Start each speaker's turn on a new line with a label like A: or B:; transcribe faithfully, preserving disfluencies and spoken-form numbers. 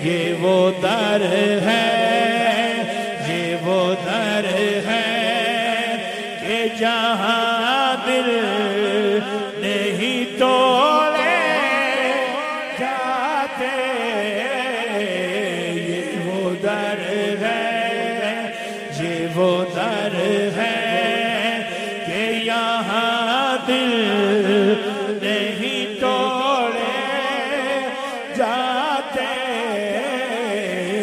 A: ये वो दर है, ये वो दर है कि जहाँ दिल नहीं तोड़े जाते। ये वो दर है, ये वो दर है कि यहाँ दिल